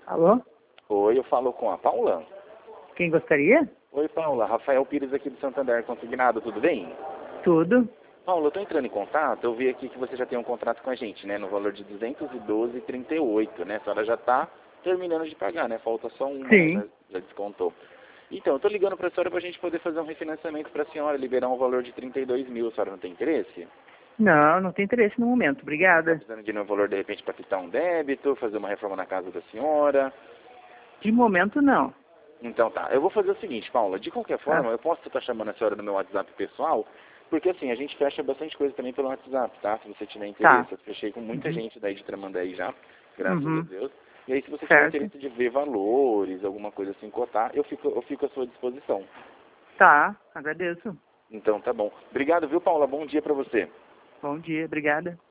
Alô? Oi, eu falo com a Paula. Quem gostaria? Oi, Paula. Rafael Pires aqui do Santander Consignado, tudo bem? Tudo. Paula, eu estou entrando em contato, eu vi aqui que você já tem um contrato com a gente, né? No valor de 212,38, né? A senhora já está terminando de pagar, né? Falta só uma, né? Sim. Já descontou. Então, eu estou ligando para a senhora para a gente poder fazer um refinanciamento para a senhora, liberar um valor de 32 mil. A senhora não tem interesse? Não, não tem interesse no momento. Não está Obrigada. precisando de nenhum valor, de repente, para quitar um débito, fazer uma reforma na casa da senhora? De momento, não. Então tá, eu vou fazer o seguinte, Paula, de qualquer Tá. forma, eu posso estar chamando a senhora no meu WhatsApp pessoal, porque assim, a gente fecha bastante coisa também pelo WhatsApp, tá? Se você tiver Tá. interesse, eu fechei com muita Uhum. gente daí de Tramandaí já, graças a Uhum. Deus. E aí se você tiver Certo. interesse de ver valores, alguma coisa assim, cotar, eu fico à sua disposição. Tá. Agradeço. Então tá bom. Obrigado, viu, Paula? Bom dia pra você. Bom dia. Obrigada.